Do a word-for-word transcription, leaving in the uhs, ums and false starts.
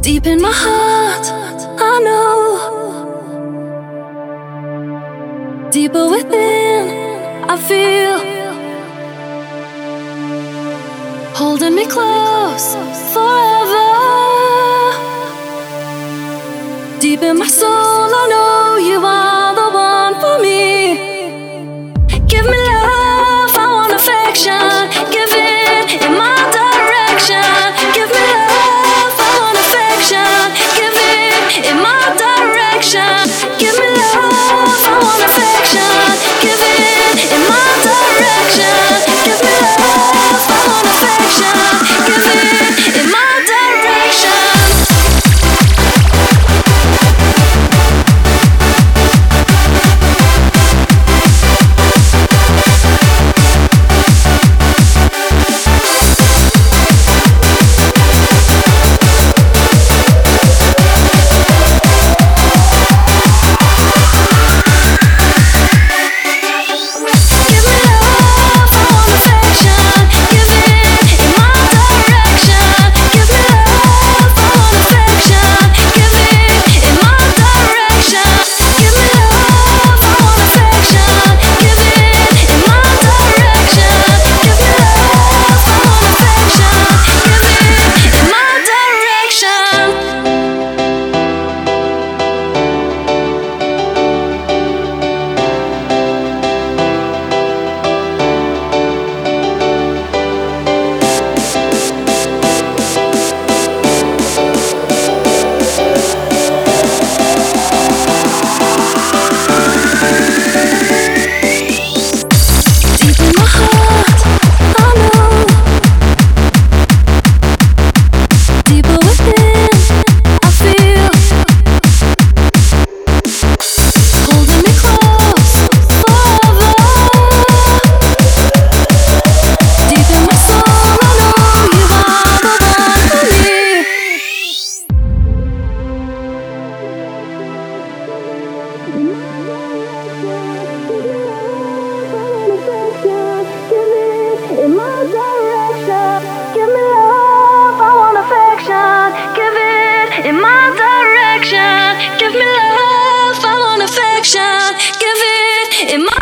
Deep in my heart, I know. Deeper within, I feel. Holding me close forever. Deep in my soul, I know you are the one for me. Give me love, I want affection. Give it in my direction. Give me love, I want affection. Give it in my direction. Give me love, I want affection. Give it in my direction. Give me love, I want affection. Give it in my direction. In my direction, give me love, I want affection. Give it in my direction. Give me love, I want affection. Give it in my